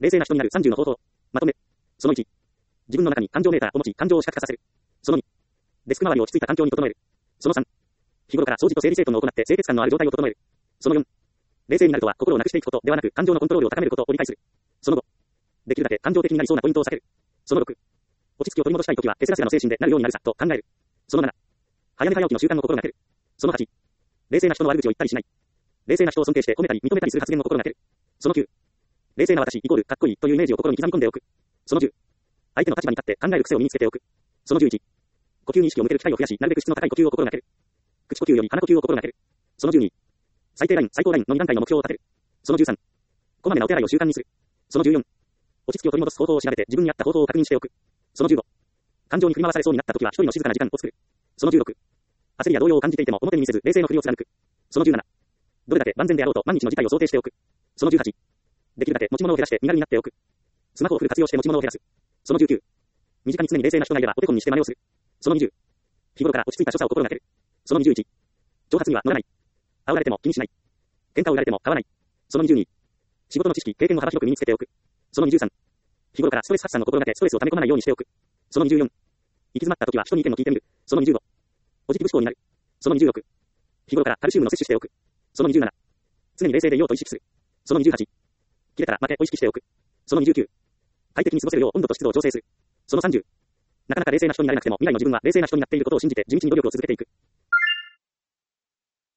冷静な人になる30の方法。まとめ。その1。自分の中に感情メーターを持ち、感情を視覚化させる。その2。デスク周りを落ち着いた環境に整える。その3。日頃から掃除と整理整頓を行って清潔感のある状態を整える。その4。冷静になるとは心をなくしていくことではなく感情のコントロールを高めることを理解する。その5。できるだけ感情的になりそうなポイントを避ける。その6。落ち着きを取り戻したいときは、ケセラセラの精神でなるようになるさ、と考える。その7。早寝早起きの習慣を心がける。その8。冷静な人の悪口を言ったりしない。冷静な人を尊敬して褒めたり認めたりする発言を心がける。その9。冷静な私イコールかっこいいというイメージを心に刻み込んでおく。その10。相手の立場に立って考える癖を身につけておく。その11。呼吸に意識を向ける機会を増やし、なるべく質の高い呼吸を心がける。口呼吸より鼻呼吸を心がける。その12。最低ライン、最高ラインの2段階の目標を立てる。その13。こまめなお手洗いを習慣にする。その14。落ち着きを取り戻す方法を調べて自分に合った方法を確認しておく。その15。感情に振り回されそうになったときは一人の静かな時間を作る。その16。焦りや動揺を感じていても表に見せず冷静の振りを貫く。その17。どれだけ万全であろうと万日の事態を想定しておく。その18。できるだけ持ち物を減らして身軽になっておく。スマホをフル活用して持ち物を減らす。その19。身近に常に冷静な人がいればお手本にして真似をする。その20。日頃から落ち着いた所作を心がける。その21。挑発には乗らない。煽られても気にしない。喧嘩を売られても買わない。その22。仕事の知識、経験を幅広く身につけておく。その23。日頃からストレス発散を心がけ、ストレスを溜め込まないようにしておく。その24。行き詰まった時は人に意見を聞いてみる。その25。ポジティブ思考になる。その26。日頃からカルシウムの摂取しておく。その27。常に冷静でいようと意識する。その28。切れたら負けを意識しておく。その29。快適に過ごせるよう温度と湿度を調整する。その30。なかなか冷静な人になれなくても未来の自分は冷静な人になっていることを信じて地道に努力を続けていく。